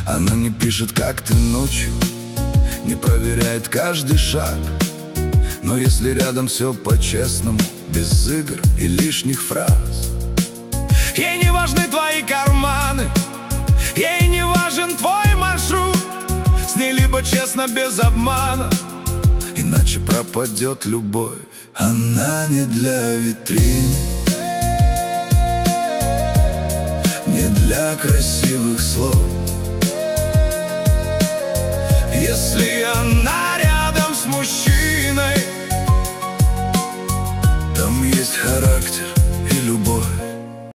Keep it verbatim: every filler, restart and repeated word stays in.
Она не пишет, как ты ночью, не проверяет каждый шаг. Но если рядом все по-честному, без игр и лишних фраз. Ей не важны твои карманы, ей не важен твой маршрут. С ней либо честно, без обмана, иначе пропадет любовь. Она не для витрин, не для красивых слов,